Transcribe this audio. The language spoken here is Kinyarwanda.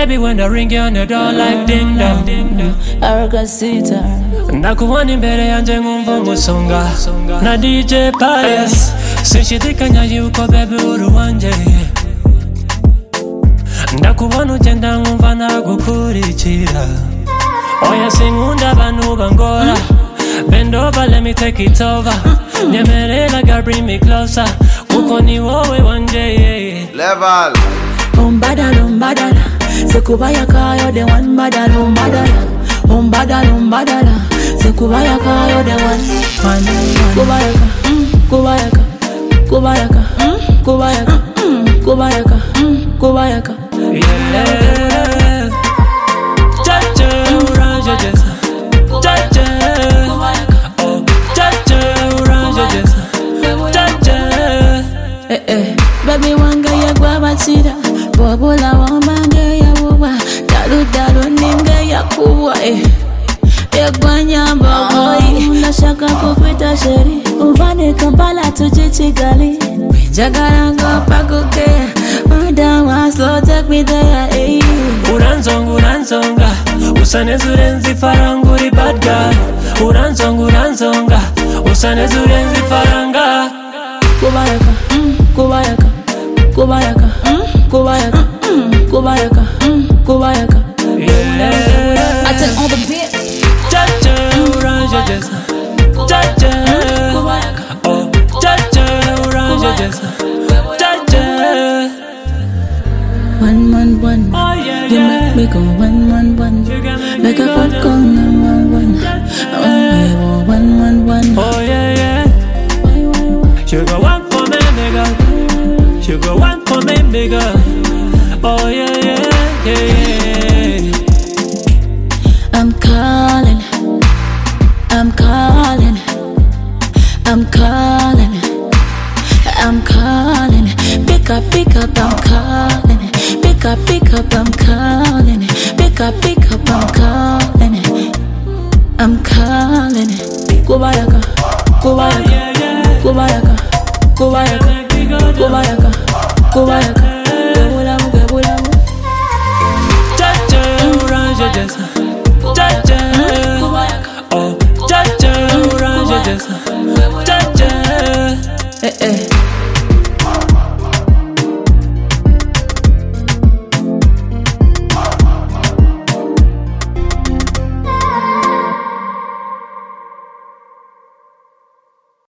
baby when I ring you on the door like ding dong. Aragacita Ndakuwani mbere yanje nkumva umusonga na DJ Pius sinshidikanya yuko baby uri wanje ndakubona ugenda nkumva nagukurikira oya sinkunda abantu bangora bend over let me take it over nyemerera girl bring me closer kuko ni wowe wanje level umbadala sekubaya kayo the one badala umbadala sekubaya kayo the one kubayaka yeah chacha uranje jesa chacha oh chacha uranje jesa chacha baby wanga yagwabatira bobola wamange yabuwa dalu ninge yakuwa yagwanyamba boy nashaka kukwita sheri uvane Kampala tuje Kigali jagaranga pakuke madama slow take me there uranzonga usaneze urenze ifaranga uri bad girl uranzonga usaneze urenze ifaranga kubayaka yeah. I take all the beat Chacha uranje jesa chacha oh chacha uranje jesa chacha one oh yeah you make me go one like a hot gun one oh yeah sugar one for me nigga sugar one for me nigga oh yeah I'm calling. Pick up, I'm calling. Pick up, I'm calling. Pick up, I'm calling. I'm calling. Kubayaka. Chacha uranje jesa chacha oh chacha uranje jesa chacha